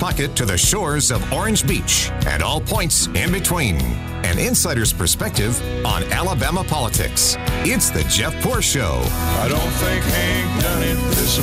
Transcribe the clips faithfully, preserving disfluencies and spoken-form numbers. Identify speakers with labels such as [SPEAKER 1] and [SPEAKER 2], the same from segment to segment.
[SPEAKER 1] pocket to the shores of Orange Beach and all points in between. An insider's perspective on Alabama politics. It's the Jeff Poor Show.
[SPEAKER 2] I don't think Hank done it this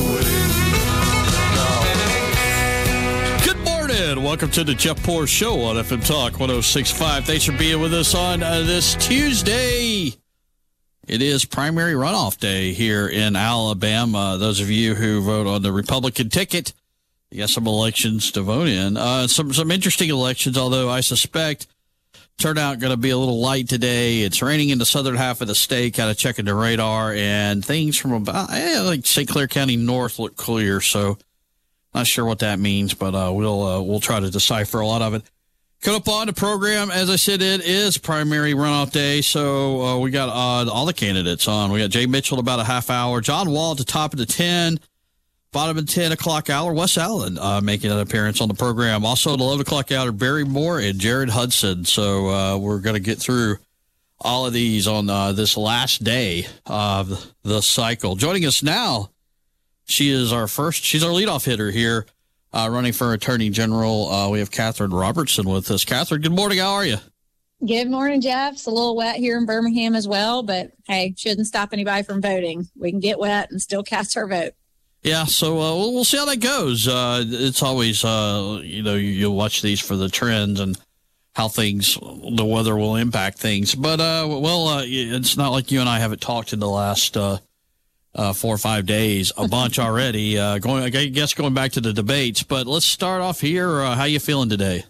[SPEAKER 2] way. No.
[SPEAKER 3] Good morning. Welcome to the Jeff Poor Show on F M Talk one oh six point five. Thanks for being with us on uh, this Tuesday. It is primary runoff day here in Alabama. Those of you who vote on the Republican ticket, you got some elections to vote in. Uh, some some interesting elections, although I suspect turnout going to be a little light today. It's raining in the southern half of the state, kind of checking the radar, and things from about eh, like Saint Clair County north look clear. So not sure what that means, but uh, we'll uh, we'll try to decipher a lot of it. Coming up on the program, as I said, it is primary runoff day, so uh, we got uh, all the candidates on. We got Jay Mitchell at about a half hour, John Wall at the top of the ten, bottom of the ten o'clock hour, Wes Allen uh, making an appearance on the program. Also at eleven o'clock hour, Barry Moore and Jared Hudson. So uh, we're going to get through all of these on uh, this last day of the cycle. Joining us now, she is our first, she's our leadoff hitter here. Uh, running for Attorney General, uh, we have Catherine Robertson with us. Catherine, good morning. How are you?
[SPEAKER 4] Good morning, Jeff. It's a little wet here in Birmingham as well, but hey, shouldn't stop anybody from voting. We can get wet and still cast our vote.
[SPEAKER 3] Yeah, so uh, we'll, we'll see how that goes. Uh, it's always, uh, you know, you, you'll watch these for the trends and how things, the weather will impact things. But, uh, well, uh, it's not like you and I haven't talked in the last uh Uh, four or five days, a bunch already. Uh, going, I guess, going back to the debates. But let's start off here. Uh, how you feeling today?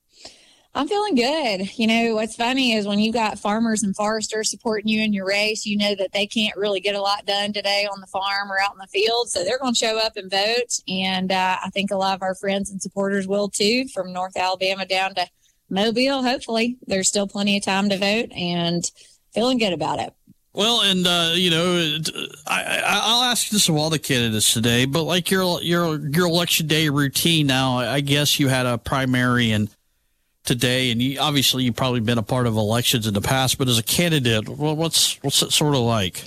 [SPEAKER 4] I'm feeling good. You know, what's funny is when you got farmers and foresters supporting you in your race, you know that they can't really get a lot done today on the farm or out in the field. So they're going to show up and vote. And uh, I think a lot of our friends and supporters will too, from North Alabama down to Mobile. Hopefully there's still plenty of time to vote, and feeling good about it.
[SPEAKER 3] Well, and, uh, you know, I, I, I'll ask this of all the candidates today, but like your your your election day routine now, I guess you had a primary and today, and you, obviously you've probably been a part of elections in the past, but as a candidate, well, what's what's it sort of like?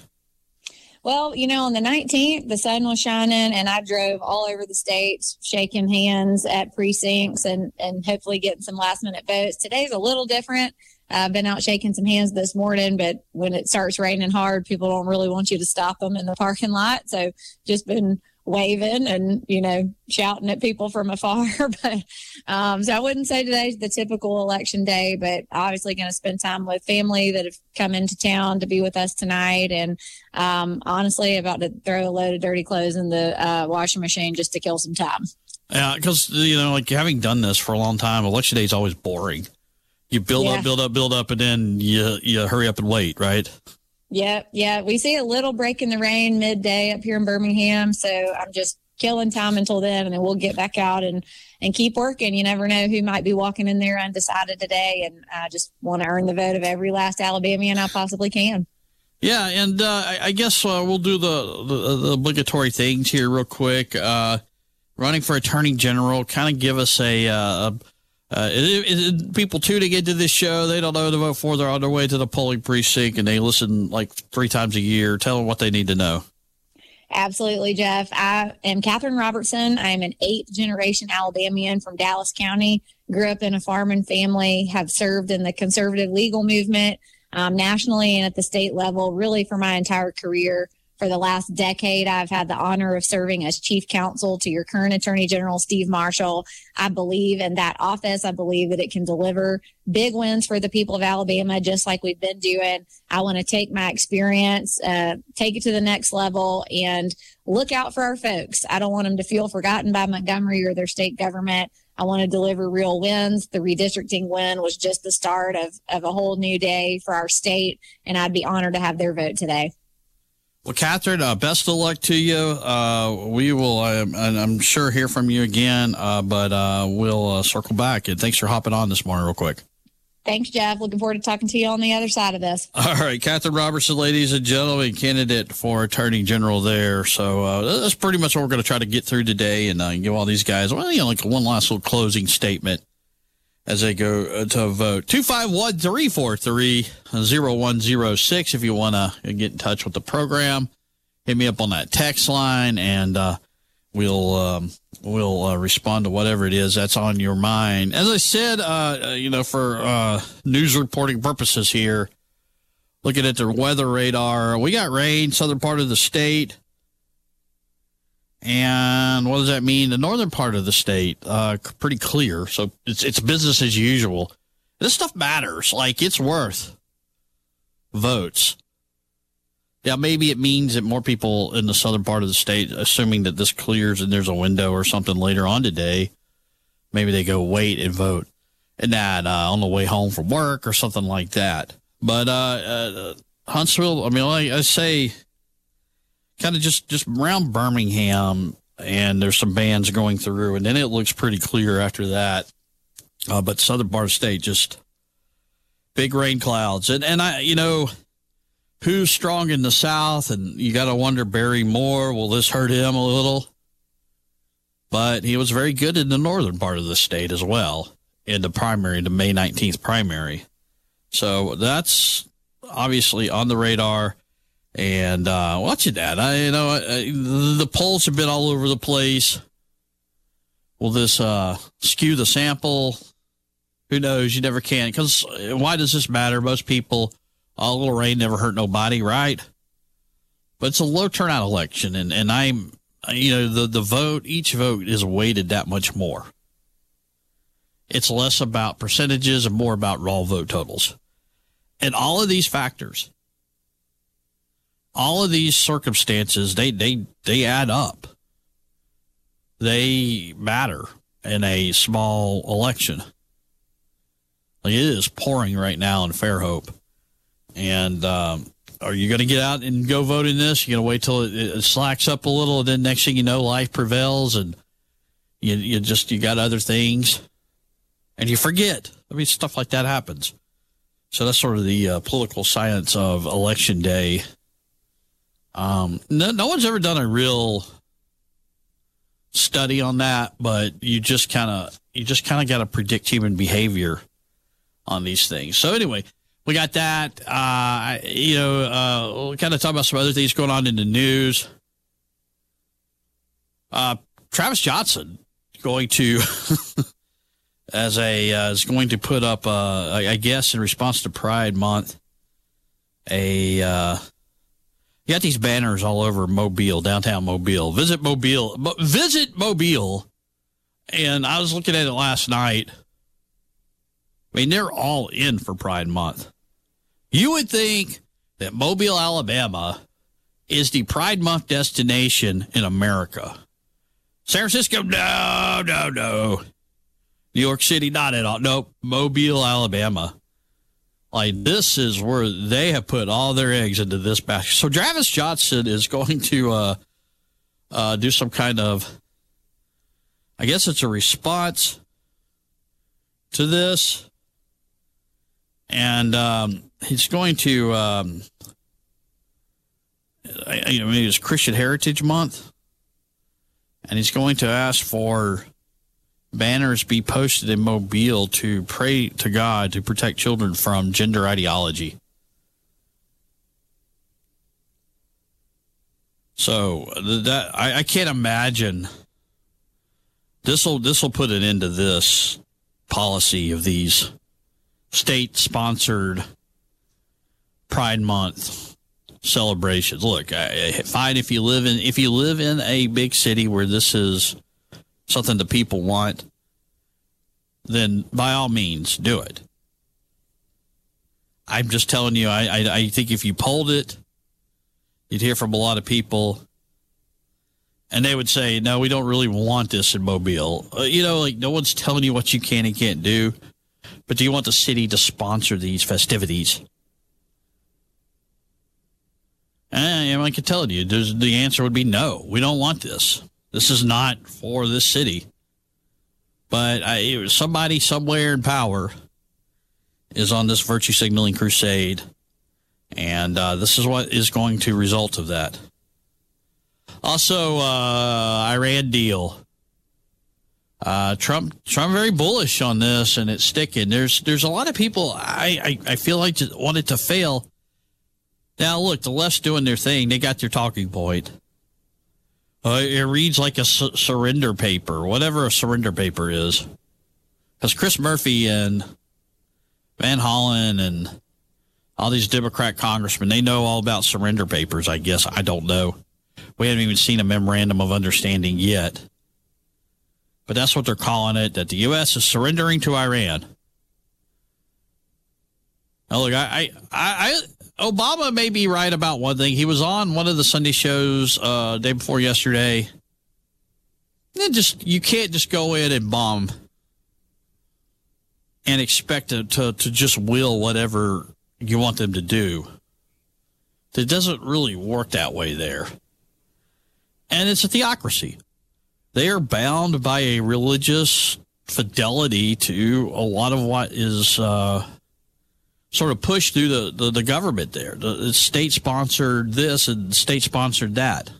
[SPEAKER 4] Well, you know, on the nineteenth, the sun was shining, and I drove all over the state, shaking hands at precincts and, and hopefully getting some last-minute votes. Today's a little different. I've been out shaking some hands this morning, but when it starts raining hard, people don't really want you to stop them in the parking lot. So just been waving and, you know, shouting at people from afar. but um, so I wouldn't say today's the typical election day, but obviously going to spend time with family that have come into town to be with us tonight. And um, honestly, about to throw a load of dirty clothes in the uh, washing machine just to kill some time.
[SPEAKER 3] Yeah, because, you know, like having done this for a long time, election day is always boring. You build yeah. up, build up, build up, and then you you hurry up and wait, right?
[SPEAKER 4] Yeah, yeah. We see a little break in the rain midday up here in Birmingham, so I'm just killing time until then, and then we'll get back out and, and keep working. You never know who might be walking in there undecided today, and I just want to earn the vote of every last Alabamian I possibly can.
[SPEAKER 3] Yeah, and uh, I, I guess uh, we'll do the, the, the obligatory things here real quick. Uh, running for Attorney General, kind of give us a... Uh, a Uh, it, it, people tuning into this show, they don't know who to vote for. They're on their way to the polling precinct, and they listen like three times a year. Tell them what they need to know.
[SPEAKER 4] Absolutely, Jeff. I am Catherine Robertson. I am an eighth-generation Alabamian from Dallas County. Grew up in a farming family, have served in the conservative legal movement um, nationally and at the state level, really for my entire career. For the last decade, I've had the honor of serving as chief counsel to your current Attorney General, Steve Marshall. I believe in that office. I believe that it can deliver big wins for the people of Alabama, just like we've been doing. I want to take my experience, uh, take it to the next level, and look out for our folks. I don't want them to feel forgotten by Montgomery or their state government. I want to deliver real wins. The redistricting win was just the start of, of a whole new day for our state, and I'd be honored to have their vote today.
[SPEAKER 3] Well, Catherine, uh, best of luck to you. Uh, we will, uh, and I'm sure, hear from you again, uh, but uh, we'll uh, circle back. And thanks for hopping on this morning real quick.
[SPEAKER 4] Thanks, Jeff. Looking forward to talking to you on the other side of this.
[SPEAKER 3] All right. Catherine Robertson, ladies and gentlemen, candidate for Attorney General there. So uh, that's pretty much what we're going to try to get through today and uh, give all these guys, well, you know, like one last little closing statement as they go to vote. two five one, three four three, zero one zero six if you want to get in touch with the program. Hit me up on that text line, and uh, we'll um, we'll uh, respond to whatever it is that's on your mind. As I said, uh, you know, for uh, news reporting purposes here, looking at the weather radar, we got rain southern part of the state. And what does that mean? The northern part of the state, uh, pretty clear. So it's it's business as usual. This stuff matters. Like, it's worth votes. Now, maybe it means that more people in the southern part of the state, assuming that this clears and there's a window or something later on today, maybe they go wait and vote and that uh, on the way home from work or something like that. But uh, uh, Huntsville, I mean, like I say, kind of just, just around Birmingham, and there's some bands going through, and then it looks pretty clear after that. Uh, but southern part of the state, just big rain clouds. And, and I, you know, who's strong in the south? And you got to wonder, Barry Moore, will this hurt him a little? But he was very good in the northern part of the state as well in the primary, the May nineteenth primary. So that's obviously on the radar. And uh, watching that, I, you know, I, the polls have been all over the place. Will this uh, skew the sample? Who knows? You never can. Because why does this matter? Most people, a little rain never hurt nobody, right? But it's a low turnout election, and, and I'm, you know, the, the vote, each vote is weighted that much more. It's less about percentages and more about raw vote totals. And all of these factors, all of these circumstances, they, they, they add up. They matter in a small election. Like, it is pouring right now in Fairhope. And um, are you going to get out and go vote in this? You're going to wait till it, it slacks up a little, and then next thing you know, life prevails, and you, you just, you got other things, and you forget. I mean, stuff like that happens. So that's sort of the uh, political science of Election Day. Um, no, no one's ever done a real study on that, but you just kind of, you just kind of got to predict human behavior on these things. So anyway, we got that. Uh, you know, uh, we'll kind of talk about some other things going on in the news. Uh, Travis Johnson going to, as a, uh, is going to put up, uh, I, I guess in response to Pride Month, a, uh, you got these banners all over Mobile, downtown Mobile. Visit Mobile. Mo- visit Mobile. And I was looking at it last night. I mean, they're all in for Pride Month. You would think that Mobile, Alabama is the Pride Month destination in America. San Francisco, no, no, no. New York City, not at all. Nope. Mobile, Alabama. Like, this is where they have put all their eggs into this basket. So Travis Johnson is going to uh, uh, do some kind of, I guess it's a response to this. And um, he's going to, um, I, I mean, it's Christian Heritage Month. And he's going to ask for banners be posted in Mobile to pray to God to protect children from gender ideology. So that I, I can't imagine this will this will put an end to this policy of these state-sponsored Pride Month celebrations. Look, I, fine if you live in if you live in a big city where this is something the people want, then by all means do it. I'm just telling you, I, I, I think if you polled it, you'd hear from a lot of people, and they would say, no, we don't really want this in Mobile. Uh, you know, like, no one's telling you what you can and can't do, but do you want the city to sponsor these festivities? And I can tell you, the answer would be no, we don't want this. This is not for this city. But I, somebody somewhere in power is on this virtue signaling crusade, and uh, this is what is going to result of that. Also, uh, Iran deal. Uh, Trump, Trump very bullish on this, and it's sticking. There's, there's a lot of people I, I, I feel like just want it to fail. Now, look, the left's doing their thing. They got their talking point. Uh, it reads like a su- surrender paper, whatever a surrender paper is. Because Chris Murphy and Van Hollen and all these Democrat congressmen, they know all about surrender papers, I guess. I don't know. We haven't even seen a memorandum of understanding yet. But that's what they're calling it, that the U S is surrendering to Iran. Now, look, I, I, I, Obama may be right about one thing. He was on one of the Sunday shows uh, day before yesterday. And just you can't just go in and bomb and expect to, to, to just will whatever you want them to do. It doesn't really work that way there. And it's a theocracy. They are bound by a religious fidelity to a lot of what is uh, sort of pushed through the, the, the government there. The, the state sponsored this and state sponsored that.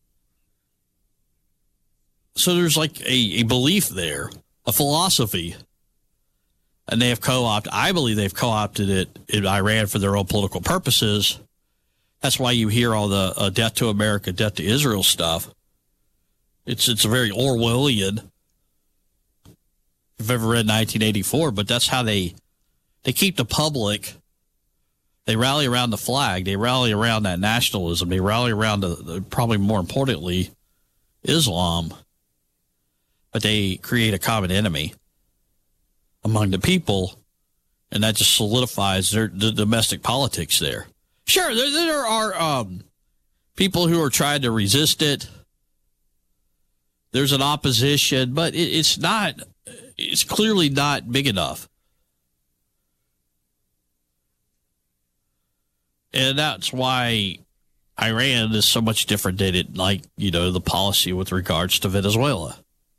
[SPEAKER 3] So there's like a, a belief there, a philosophy. And they have co-opted, I believe they've co-opted it in Iran for their own political purposes. That's why you hear all the uh, death to America, death to Israel stuff. It's it's a very Orwellian. If you've ever read nineteen eighty-four, but that's how they they keep the public. They rally around the flag. They rally around that nationalism. They rally around the, the probably more importantly, Islam. But they create a common enemy among the people, and that just solidifies their the domestic politics there. Sure, there, there are um, people who are trying to resist it. There's an opposition, but it, it's not, it's clearly not big enough. And that's why Iran is so much different than it, like, you know, the policy with regards to Venezuela.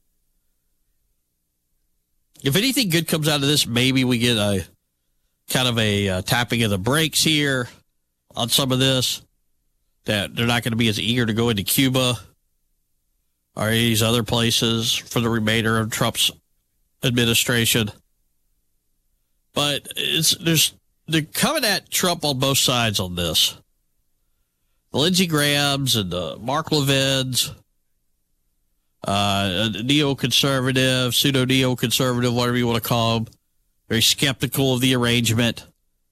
[SPEAKER 3] If anything good comes out of this, maybe we get a kind of a uh, tapping of the brakes here on some of this, that they're not going to be as eager to go into Cuba or these other places for the remainder of Trump's administration. But it's there's they're coming at Trump on both sides on this. The Lindsey Grahams and the Mark Levins, uh, neoconservative, pseudo-neoconservative, whatever you want to call them, very skeptical of the arrangement.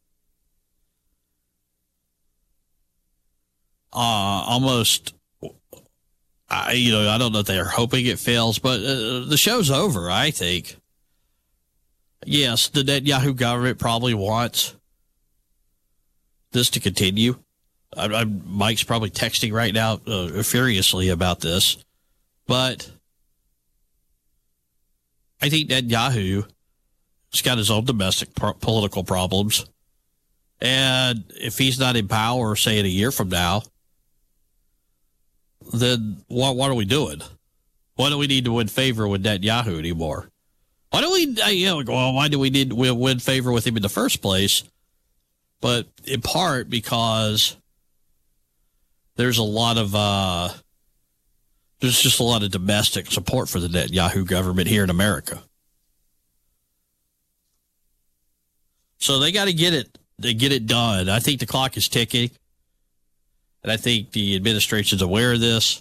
[SPEAKER 3] Uh, almost, I, you know, I don't know if they're hoping it fails, but uh, the show's over, I think. Yes, the Netanyahu government probably wants this to continue. I, I, Mike's probably texting right now uh, furiously about this, but I think Netanyahu has got his own domestic pro- political problems, and if he's not in power, say in a year from now, then what, what are we doing? Why do we need to win favor with Netanyahu anymore? Why do we, you know, well, why do we need to win favor with him in the first place? But in part because there's a lot of, uh, there's just a lot of domestic support for the Netanyahu government here in America. So they got to get it, they get it done. I think the clock is ticking. And I think the administration's aware of this.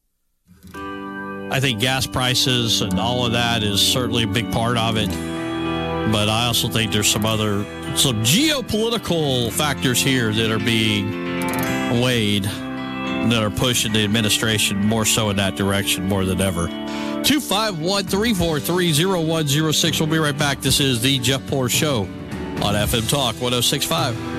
[SPEAKER 3] I think gas prices and all of that is certainly a big part of it. But I also think there's some other, some geopolitical factors here that are being weighed, that are pushing the administration more so in that direction more than ever. two five one, three four three, zero one zero six. We'll be right back. This is the Jeff Poor Show on F M Talk one oh six point five.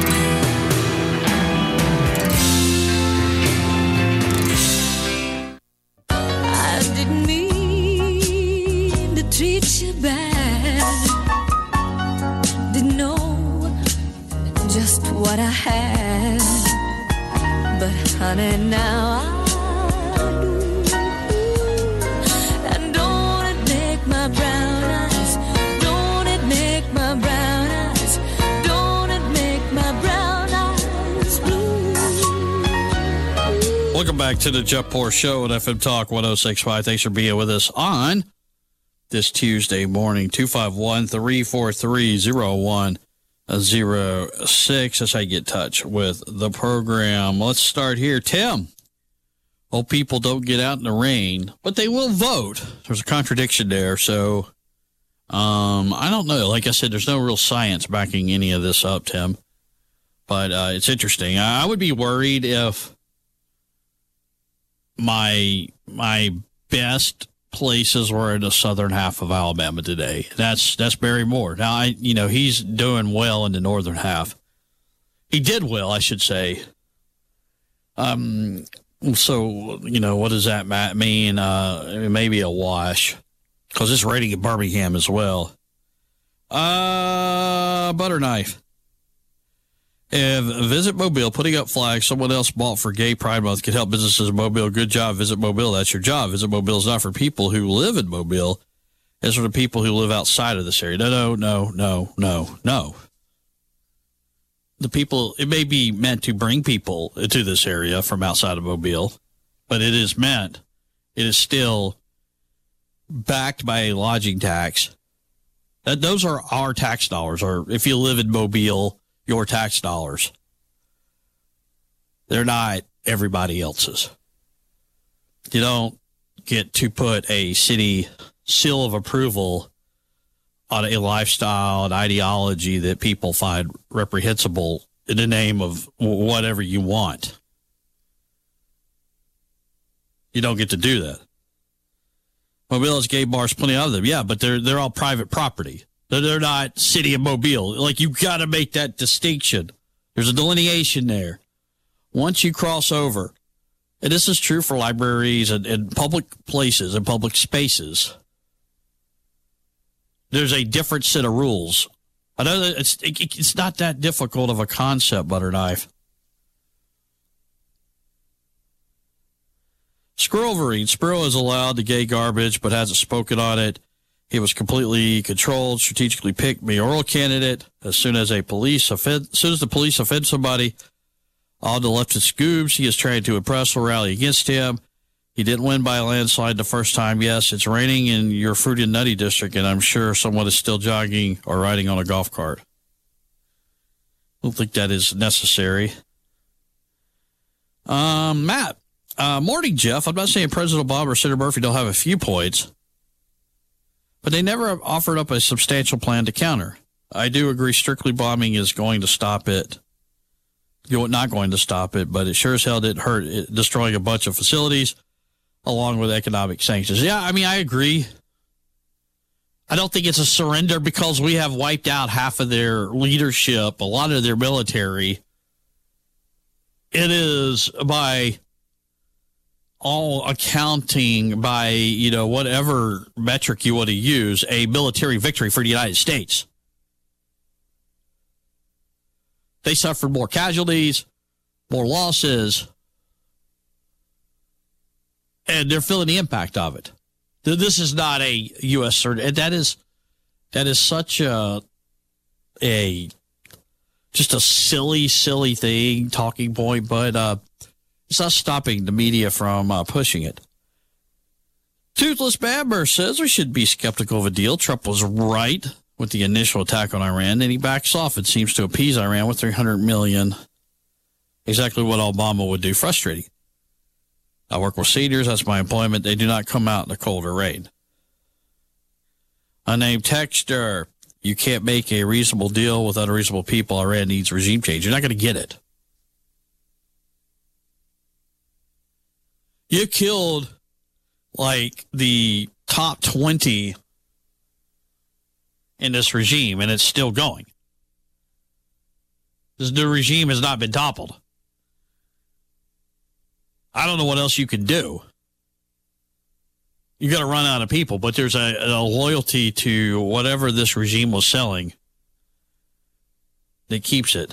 [SPEAKER 5] Treat you bad. Didn't know just what I had, but honey, now I do. And don't it make my brown eyes, don't it make my brown eyes, don't it make my brown eyes blue.
[SPEAKER 3] Welcome back to the Jeff Poor Show at F M Talk one oh six point five. Thanks for being with us on this Tuesday morning. Two five one, three four three, zero one zero six. That's how you get in touch with the program. Let's start here. Tim, Old people don't get out in the rain, but they will vote. There's a contradiction there. So, um, I don't know. Like I said, there's no real science backing any of this up, Tim. But uh, it's interesting. I, I would be worried if my my best places were in the southern half of Alabama today. That's that's Barry Moore. Now, I you know, he's doing well in the northern half. He did well, I should say. Um. So, you know, what does that mean? Uh, maybe a wash, because it's raining in Birmingham as well. Uh, butter knife. If Visit Mobile putting up flags someone else bought for Gay Pride Month could help businesses in Mobile, good job. Visit Mobile, that's your job. Visit Mobile is not for people who live in Mobile. It's for the people who live outside of this area. No, no, no, no, no, no. The people, it may be meant to bring people to this area from outside of Mobile, but it is meant, it is still backed by a lodging tax. That those are our tax dollars, or if you live in Mobile, your tax dollars. They're not everybody else's. You don't get to put a city seal of approval on a lifestyle and ideology that people find reprehensible in the name of whatever you want. You don't get to do that. Mobile has gay bars, plenty of them. Yeah, but they're they're all private property. They're, they're not city of Mobile. Like, you got to make that distinction. There's a delineation there. Once you cross over, and this is true for libraries and, and public places and public spaces, there's a different set of rules. I know that it's it, it's not that difficult of a concept, butter knife. Squirrel Vereen. Spiro is allowed to gay garbage, but hasn't spoken on it. He was completely controlled, strategically picked mayoral candidate. As soon as a police offend, as soon as the police offend somebody, all the leftist goobs he is trying to impress will rally against him. He didn't win by a landslide the first time. Yes, it's raining in your Fruity and Nutty district, and I'm sure someone is still jogging or riding on a golf cart. I don't think that is necessary. Um, Matt, uh, morning, Jeff. I'm not saying President Obama or Senator Murphy don't have a few points, but they never offered up a substantial plan to counter. I do agree strictly bombing is going to stop it. You're not going to stop it, but it sure as hell didn't hurt it, destroying a bunch of facilities along with economic sanctions. Yeah, I mean, I agree. I don't think it's a surrender because we have wiped out half of their leadership, a lot of their military. It is by all accounting, by, you know, whatever metric you want to use, a military victory for the United States. They suffered more casualties, more losses, and they're feeling the impact of it. This is not a U S surrender. That is, that is such a, a, just a silly, silly thing, talking point, but uh, it's not stopping the media from uh, pushing it. Toothless Bamber says we should be skeptical of a deal. Trump was right with the initial attack on Iran, and he backs off and seems to appease Iran with three hundred million dollars. Exactly what Obama would do. Frustrating. I work with seniors. That's my employment. They do not come out in the cold or rain. Unnamed texter. You can't make a reasonable deal with unreasonable people. Iran needs regime change. You're not going to get it. You killed, like, the top twenty in this regime, and it's still going. This new regime has not been toppled. I don't know what else you can do. You got to run out of people, but there's a, a loyalty to whatever this regime was selling that keeps it.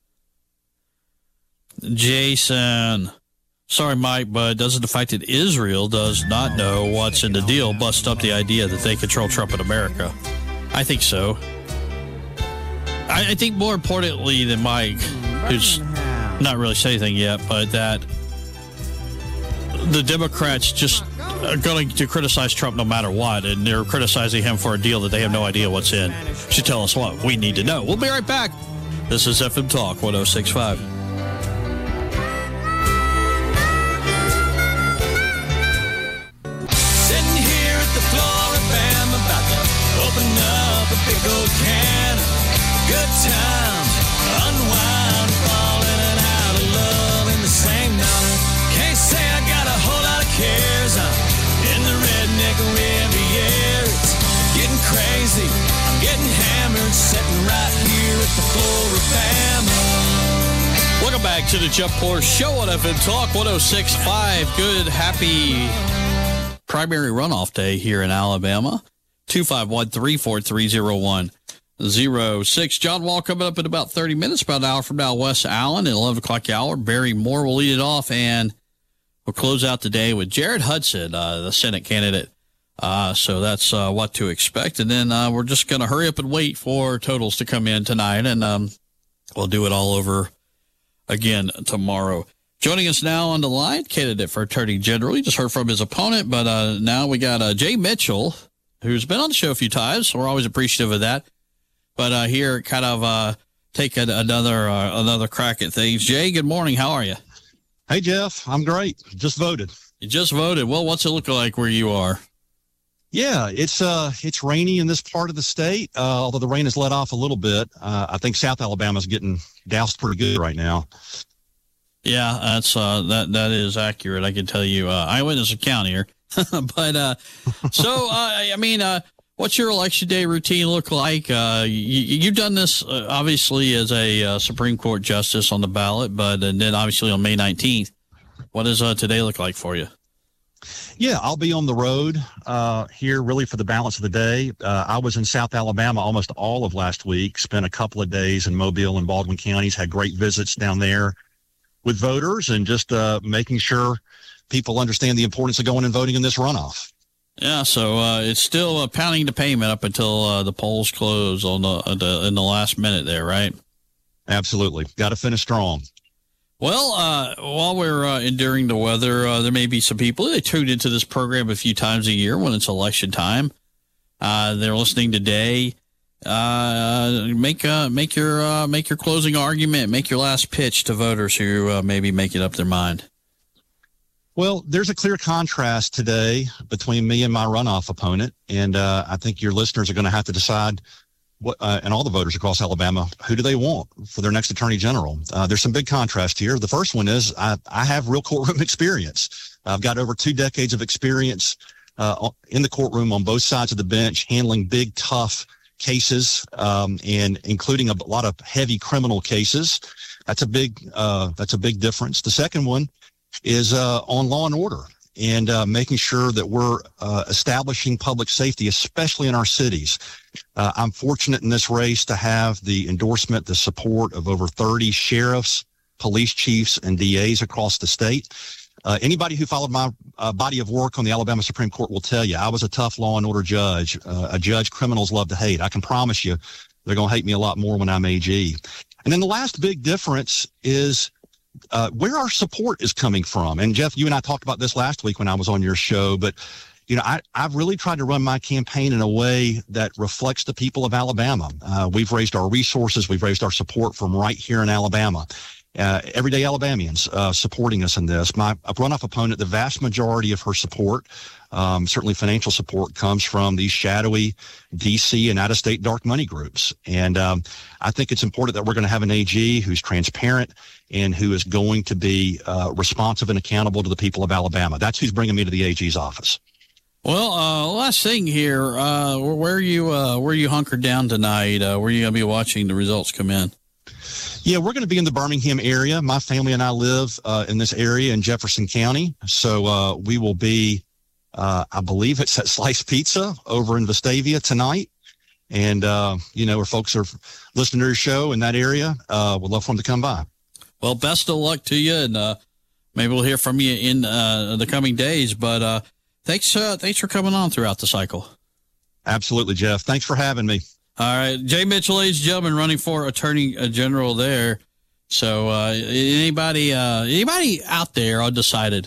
[SPEAKER 3] Jason, sorry, Mike, but doesn't the fact that Israel does not know what's in the deal bust up the idea that they control Trump in America? I think so. I, I think more importantly than Mike, who's not really saying anything yet, but that the Democrats just are going to criticize Trump no matter what, and they're criticizing him for a deal that they have no idea what's in. Should tell us what we need to know. We'll be right back. This is F M Talk one oh six point five.
[SPEAKER 2] open up a big old can of good times, unwind, fall in and out of love in the same night. Can't say I got a whole lot of cares. I'm in the redneck Riviera. It's getting crazy. I'm getting hammered, sitting right here at the Floribama.
[SPEAKER 3] Welcome back to the Jeff Poor Show on F M Talk one oh six point five. Good, happy primary runoff day here in Alabama. two five one, three four three, oh one oh six. John Wall coming up in about thirty minutes, about an hour from now. Wes Allen at eleven o'clock hour. Barry Moore will lead it off, and we'll close out the day with Jared Hudson, uh, the Senate candidate. Uh, so that's uh, what to expect. And then uh, we're just going to hurry up and wait for totals to come in tonight, and um, we'll do it all over again tomorrow. Joining us now on the line, candidate for Attorney General. You just heard from his opponent, but uh, now we got uh, Jay Mitchell, who's been on the show a few times. So we're always appreciative of that. But uh, here, kind of uh, take a, another uh, another crack at things. Jay, good morning. How are you?
[SPEAKER 6] Hey, Jeff. I'm great. Just voted.
[SPEAKER 3] You just voted. Well, what's it look like where you are?
[SPEAKER 6] Yeah, it's uh, it's rainy in this part of the state, uh, although the rain has let off a little bit. Uh, I think South Alabama's getting doused pretty good right now.
[SPEAKER 3] Yeah, that's uh, that that is accurate. I can tell you. Uh, Eyewitness account here, but uh, so uh, I mean, uh, what's your election day routine look like? Uh, you, you've done this uh, obviously as a uh, Supreme Court justice on the ballot, but and then obviously on May nineteenth. What does uh, today look like for you?
[SPEAKER 6] Yeah, I'll be on the road uh, here really for the balance of the day. Uh, I was in South Alabama almost all of last week, spent a couple of days in Mobile and Baldwin counties, had great visits down there with voters and just uh, making sure people understand the importance of going and voting in this runoff.
[SPEAKER 3] Yeah, so uh, it's still uh, pounding the pavement up until uh, the polls close on the, uh, the in the last minute there, right?
[SPEAKER 6] Absolutely. Got to finish strong.
[SPEAKER 3] Well, uh, while we're uh, enduring the weather, uh, there may be some people that tune into this program a few times a year when it's election time. Uh, they're listening today. Uh, make uh, make your uh, make your closing argument, make your last pitch to voters who uh, may be making up their mind.
[SPEAKER 6] Well, there's a clear contrast today between me and my runoff opponent, and uh, I think your listeners are going to have to decide. What, uh, and all the voters across Alabama, who do they want for their next attorney general? Uh, there's some big contrast here. The first one is I, I have real courtroom experience. I've got over two decades of experience uh, in the courtroom on both sides of the bench, handling big, tough cases, um, and including a lot of heavy criminal cases. That's a big, uh, that's a big difference. The second one is uh, on law and order. And uh, making sure that we're uh, establishing public safety, especially in our cities. Uh, I'm fortunate in this race to have the endorsement, the support of over thirty sheriffs, police chiefs, and D As across the state. Uh, anybody who followed my uh, body of work on the Alabama Supreme Court will tell you I was a tough law and order judge, uh, a judge criminals love to hate. I can promise you they're going to hate me a lot more when I'm A G. And then the last big difference is Uh, where our support is coming from. And Jeff, you and I talked about this last week when I was on your show, but you know, I, I've really tried to run my campaign in a way that reflects the people of Alabama. Uh, we've raised our resources. We've raised our support from right here in Alabama. Uh, everyday Alabamians uh, supporting us in this. My runoff opponent, the vast majority of her support, um, certainly financial support, comes from these shadowy D C and out-of-state dark money groups. And um, I think it's important that we're going to have an A G who's transparent and who is going to be uh, responsive and accountable to the people of Alabama. That's who's bringing me to the A G's office.
[SPEAKER 3] Well, uh, last thing here, uh, where are you, uh, where are you hunkered down tonight? Uh, where are you going to be watching the results come in?
[SPEAKER 6] Yeah, we're going to be in the Birmingham area. My family and I live uh, in this area in Jefferson County. So uh, we will be, uh, I believe it's at Slice Pizza over in Vestavia tonight. And, uh, you know, where folks are listening to your show in that area, uh, we'd love for them to come by.
[SPEAKER 3] Well, best of luck to you. And uh, maybe we'll hear from you in uh, the coming days. But uh, thanks, uh, thanks for coming on throughout the cycle.
[SPEAKER 6] Absolutely, Jeff. Thanks for having me.
[SPEAKER 3] All right, Jay Mitchell, ladies and gentlemen, running for Attorney General there. So uh, anybody uh, anybody out there undecided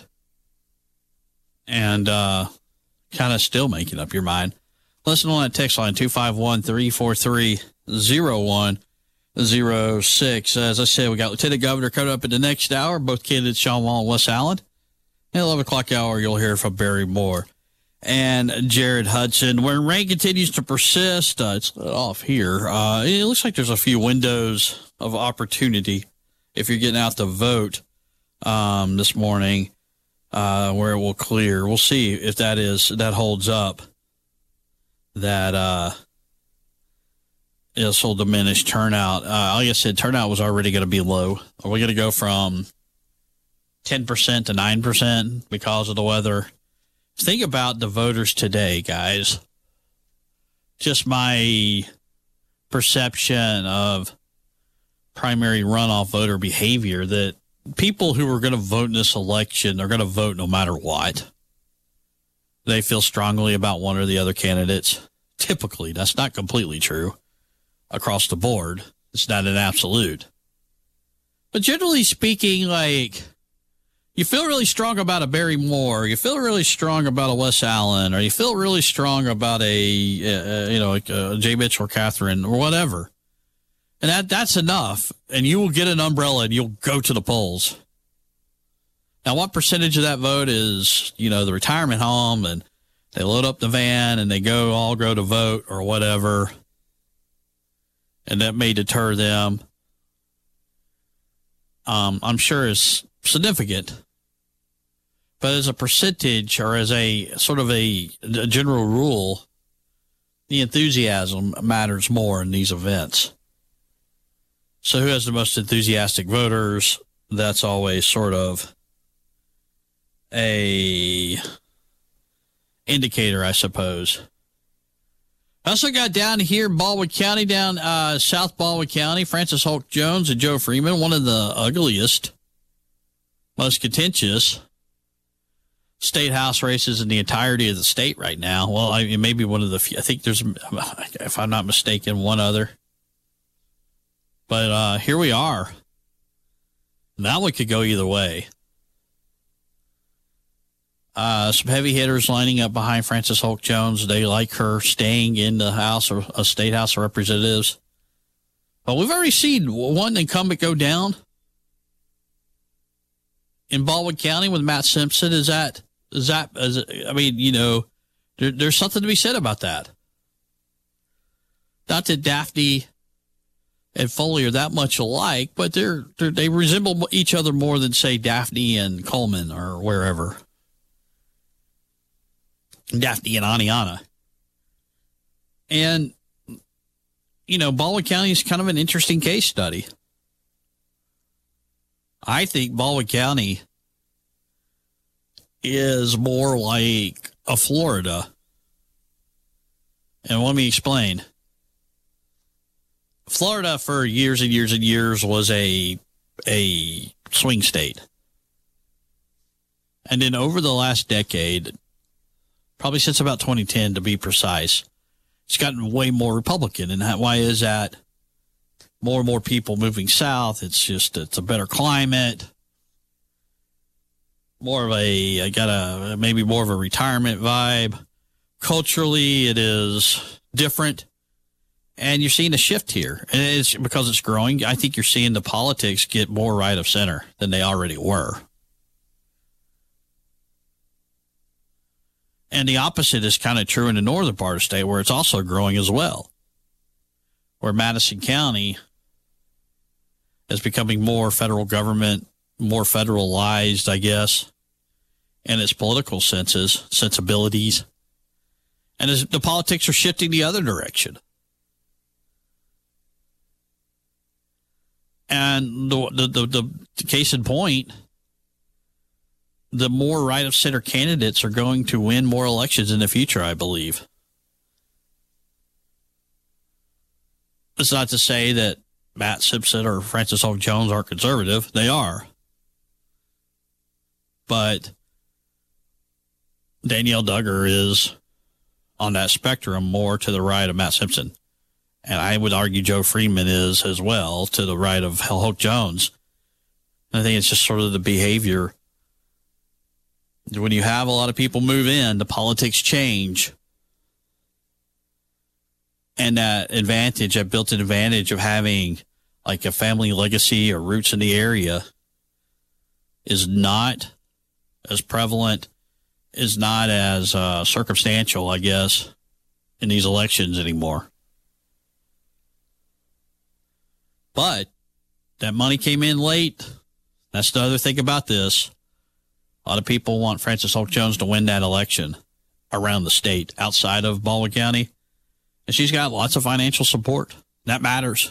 [SPEAKER 3] and uh, kind of still making up your mind, listen on that text line, two five one, three four three, oh one oh six. As I said, we got Lieutenant Governor coming up in the next hour, both candidates Sean Wall and Wes Allen. At eleven o'clock hour, you'll hear from Barry Moore. and Jared Hudson. When rain continues to persist, uh, it's off here. Uh, it looks like there's a few windows of opportunity if you're getting out to vote um, this morning, uh, where it will clear. We'll see if that is that holds up. That uh, this will diminish turnout. Uh, like I said, turnout was already going to be low. Are we going to go from ten percent to nine percent because of the weather? Think about the voters today, guys. Just my perception of primary runoff voter behavior, that people who are going to vote in this election are going to vote no matter what. They feel strongly about one or the other candidates. Typically, that's not completely true across the board. It's not an absolute. But generally speaking, like, you feel really strong about a Barry Moore, you feel really strong about a Wes Allen, or you feel really strong about a, uh, you know, like a Jay Mitchell or Catherine or whatever. And that that's enough. And you will get an umbrella and you'll go to the polls. Now, what percentage of that vote is, you know, the retirement home, and they load up the van and they go all go to vote or whatever. And that may deter them. Um, I'm sure is significant. But as a percentage, or as a sort of a, a general rule, the enthusiasm matters more in these events. So who has the most enthusiastic voters? That's always sort of a indicator, I suppose. I also got down here in Baldwin County, down uh, South Baldwin County, Francis Holt Jones and Joe Freeman, one of the ugliest, most contentious state house races in the entirety of the state right now. Well, I mean, maybe one of the few. I think there's, if I'm not mistaken, one other. But uh, here we are. That one could go either way. Uh, some heavy hitters lining up behind Francis Holt Jones. They like her staying in the House or a State House of Representatives. But we've already seen one incumbent go down in Baldwin County with Matt Simpson. Is that, is that, is it, I mean, you know, there, there's something to be said about that. Not that Daphne and Foley are that much alike, but they're, they're they resemble each other more than, say, Daphne and Coleman or wherever. Daphne and Aniana. And, you know, Baldwin County is kind of an interesting case study. I think Baldwin County is more like a Florida. And let me explain. Florida for years and years and years was a a swing state. And then over the last decade, probably since about twenty ten to be precise, it's gotten way more Republican. And why is that? More and more people moving south. It's just, it's a better climate. More of a, I got a, maybe more of a retirement vibe. Culturally, it is different. And you're seeing a shift here. And it's because it's growing. I think you're seeing the politics get more right of center than they already were. And the opposite is kind of true in the northern part of the state, where it's also growing as well. Where Madison County is becoming more federal government, more federalized, I guess, in its political senses, sensibilities. And as the politics are shifting the other direction. And the, the, the, the case in point, the more right-of-center candidates are going to win more elections in the future, I believe. It's not to say that Matt Simpson or Francis Holt Jones are conservative. They are. But Danielle Duggar is on that spectrum more to the right of Matt Simpson. And I would argue Joe Freeman is as well to the right of Holt Jones. I think it's just sort of the behavior. When you have a lot of people move in, the politics change. And that advantage, that built-in advantage of having like a family legacy or roots in the area is not as prevalent is not as uh, circumstantial, I guess, in these elections anymore. But that money came in late. That's the other thing about this. A lot of people want Frances Holt Jones to win that election around the state, outside of Baldwin County. And she's got lots of financial support. That matters.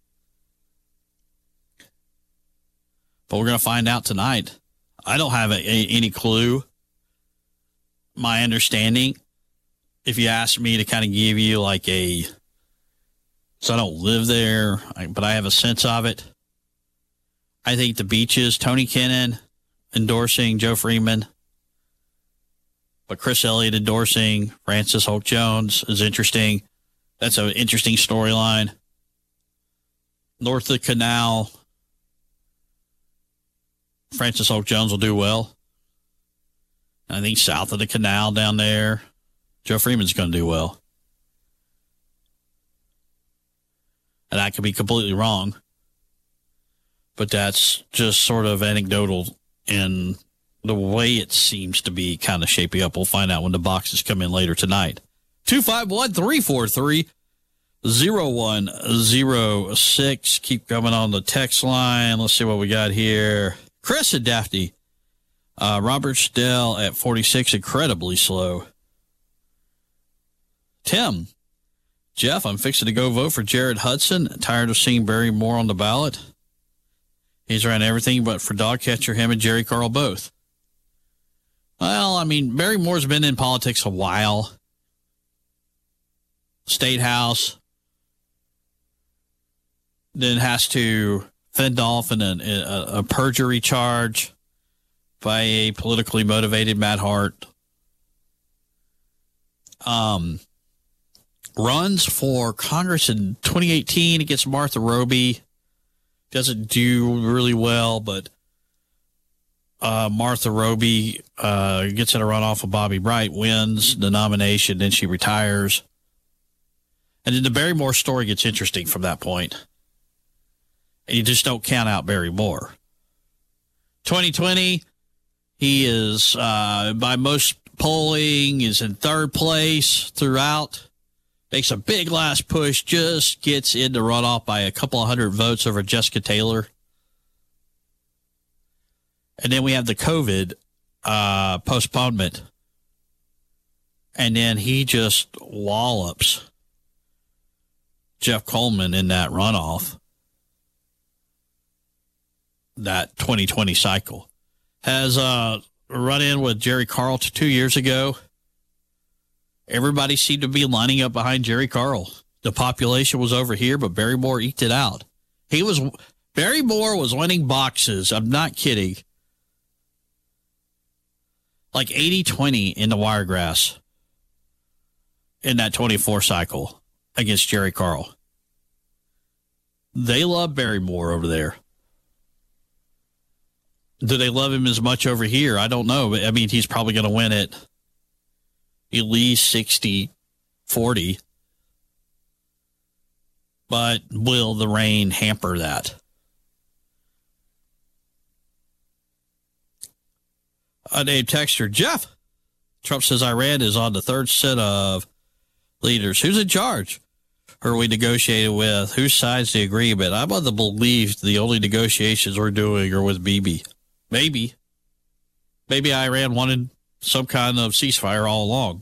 [SPEAKER 3] But we're going to find out tonight. I don't have a, a, any clue. My understanding, if you ask me to kind of give you like a, so I don't live there, but I have a sense of it. I think the Beaches, Tony Kennon endorsing Joe Freeman, but Chris Elliott endorsing Frances Holt Jones is interesting. That's an interesting storyline. North of the Canal, Frances Holt Jones will do well. I think south of the canal down there, Joe Freeman's going to do well. And I could be completely wrong, but that's just sort of anecdotal in the way it seems to be kind of shaping up. We'll find out when the boxes come in later tonight. two five one, three four three, zero one zero six. Keep coming on the text line. Let's see what we got here. Chris and Daphne. Uh, Robert Stell at forty-six, incredibly slow. Tim. Jeff, I'm fixing to go vote for Jared Hudson. Tired of seeing Barry Moore on the ballot. He's ran everything but for dog catcher, him and Jerry Carl both. Well, I mean, Barry Moore's been in politics a while. State House. Then has to fend off in a, a, a perjury charge by a politically motivated Matt Hart. Um, runs for Congress in twenty eighteen against Martha Roby. Doesn't do really well, but uh, Martha Roby uh, gets in a runoff of Bobby Bright, wins the nomination, then she retires. And then the Barry Moore story gets interesting from that point. And you just don't count out Barry Moore. twenty twenty, he is, uh, by most polling, is in third place throughout. Makes a big last push, just gets in the runoff by a couple of hundred votes over Jessica Taylor. And then we have the COVID uh, postponement. And then he just wallops Jeff Coleman in that runoff. That twenty twenty cycle. Has uh, run in with Jerry Carl two years ago. Everybody seemed to be lining up behind Jerry Carl. The population was over here, but Barry Moore eked it out. He was Barry Moore was winning boxes. I'm not kidding. Like eighty twenty in the Wiregrass in that twenty-four cycle against Jerry Carl. They love Barry Moore over there. Do they love him as much over here? I don't know. But I mean, he's probably going to win it at least sixty forty. But will the rain hamper that? A name texter, Jeff. Trump says Iran is on the third set of leaders. Who's in charge? Who are we negotiating with? Who signs the agreement? I'm of the belief the only negotiations we're doing are with Bibi. Maybe. Maybe Iran wanted some kind of ceasefire all along.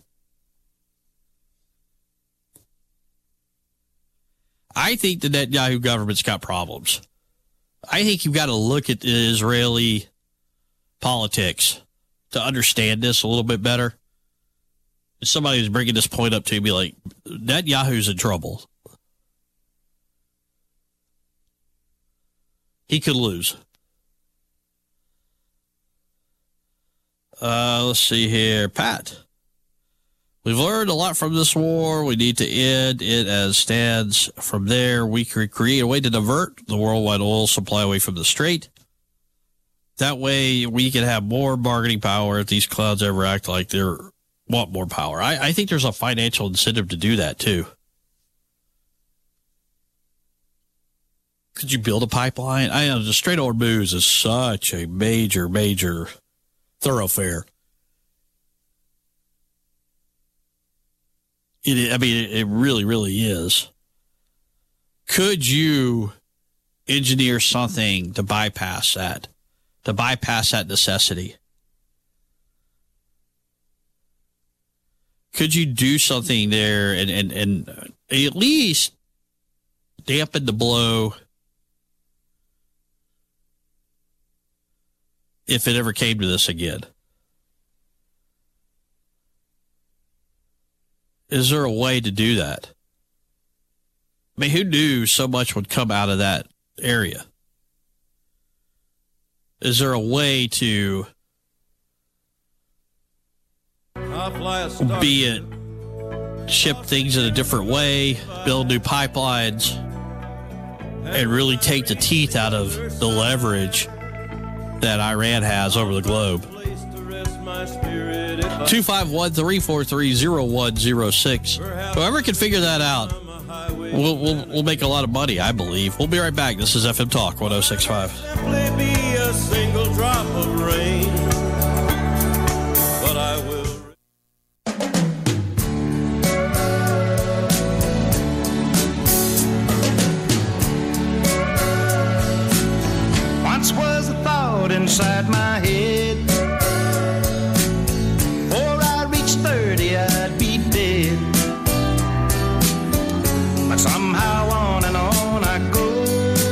[SPEAKER 3] I think the Netanyahu government's got problems. I think you've got to look at the Israeli politics to understand this a little bit better. If somebody was bringing this point up to me, like, Netanyahu's in trouble. He could lose. Uh, let's see here. Pat. We've learned a lot from this war. We need to end it as stands. From there, we can create a way to divert the worldwide oil supply away from the strait. That way, we can have more bargaining power if these clouds ever act like they want more power. I, I think there's a financial incentive to do that, too. Could you build a pipeline? I know the Strait of Hormuz is such a major, major thoroughfare. It, I mean, it really, really is. Could you engineer something to bypass that, to bypass that necessity? Could you do something there and, and, and at least dampen the blow if it ever came to this again? Is there a way to do that? I mean, who knew so much would come out of that area? Is there a way to, be it ship things in a different way, build new pipelines, and really take the teeth out of the leverage that Iran has over the globe? two five one, three four three, zero one zero six. Whoever can figure that out, we'll, we'll, we'll make a lot of money, I believe. We'll be right back. This is F M Talk one oh six point five.
[SPEAKER 2] Simply be a single drop of rain, but I will.
[SPEAKER 7] Once was a thought inside my head, before I reached thirty I'd be dead, but somehow on and on I go,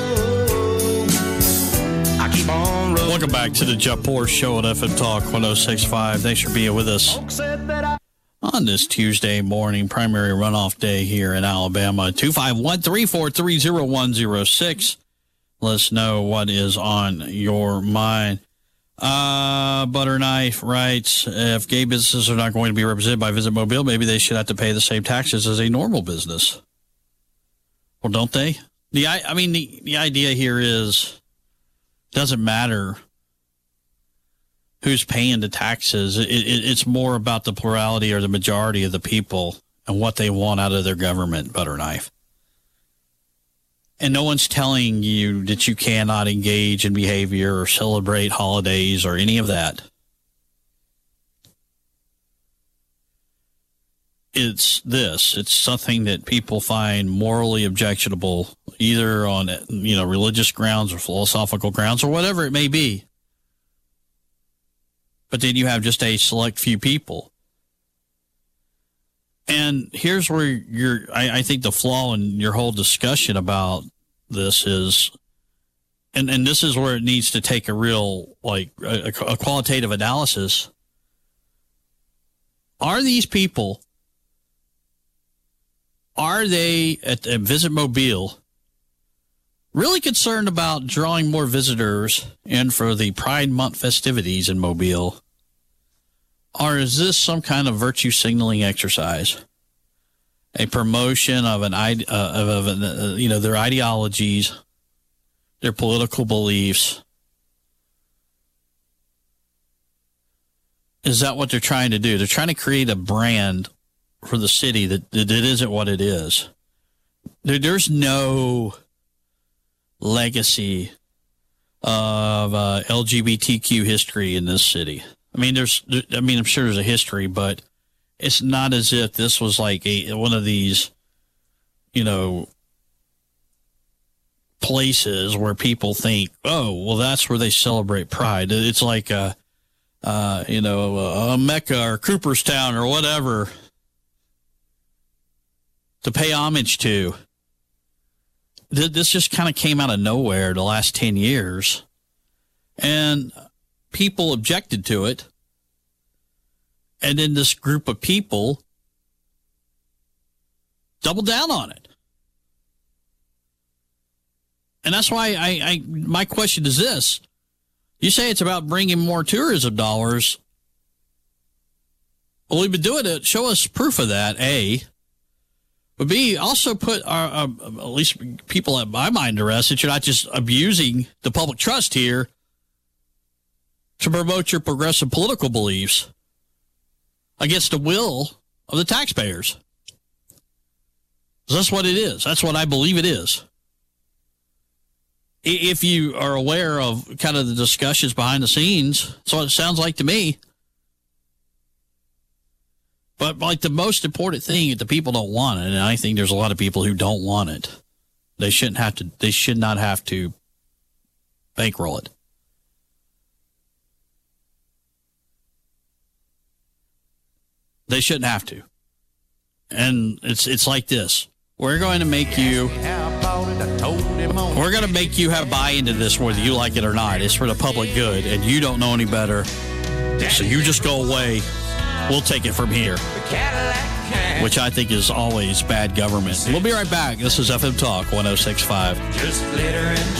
[SPEAKER 7] I keep on rolling.
[SPEAKER 3] Welcome back to the Jeff Poor Show at F M Talk one oh six point five. Thanks for being with us on this Tuesday morning, primary runoff day here in Alabama. two five one, three four three, zero one zero six. Let us know what is on your mind. Uh, Butter Knife writes, if gay businesses are not going to be represented by Visit Mobile, maybe they should have to pay the same taxes as a normal business. Well, don't they? The I, I mean, the, the idea here is, doesn't matter who's paying the taxes. It, it, it's more about the plurality or the majority of the people and what they want out of their government, Butter Knife. And no one's telling you that you cannot engage in behavior or celebrate holidays or any of that. It's this. It's something that people find morally objectionable, either on, you know, religious grounds or philosophical grounds or whatever it may be. But then you have just a select few people. And here's where you're, I, I think the flaw in your whole discussion about this is, and, and this is where it needs to take a real, like, a, a qualitative analysis. Are these people, are they at, at Visit Mobile really concerned about drawing more visitors in for the Pride Month festivities in Mobile? Or is this some kind of virtue signaling exercise? A promotion of an uh, of, of an, uh, you know, their ideologies, their political beliefs. Is that what they're trying to do? They're trying to create a brand for the city that, that it isn't what it is. There, there's no legacy of uh, L G B T Q history in this city. I mean, there's, I mean, I'm sure there's a history, but it's not as if this was like a one of these, you know, places where people think, oh, well, that's where they celebrate Pride. It's like a, uh, you know, a Mecca or Cooperstown or whatever to pay homage to. This just kind of came out of nowhere the last ten years. And people objected to it. And then this group of people doubled down on it. And that's why I, I my question is this. You say it's about bringing more tourism dollars. Well, we've been doing it. Show us proof of that, A. But B, also put our, uh, at least people at my mind to rest that you're not just abusing the public trust here to promote your progressive political beliefs against the will of the taxpayers. That's what it is. That's what I believe it is. If you are aware of kind of the discussions behind the scenes, that's what it sounds like to me. But like the most important thing, the people don't want it, and I think there's a lot of people who don't want it. They shouldn't have to. They should not have to bankroll it. They shouldn't have to. And it's it's like this. We're going to make you. We're going to make you have buy into this, whether you like it or not. It's for the public good, and you don't know any better. So you just go away. We'll take it from here. Which I think is always bad government. We'll be right back. This is F M Talk one oh six point five.
[SPEAKER 2] Just glitter in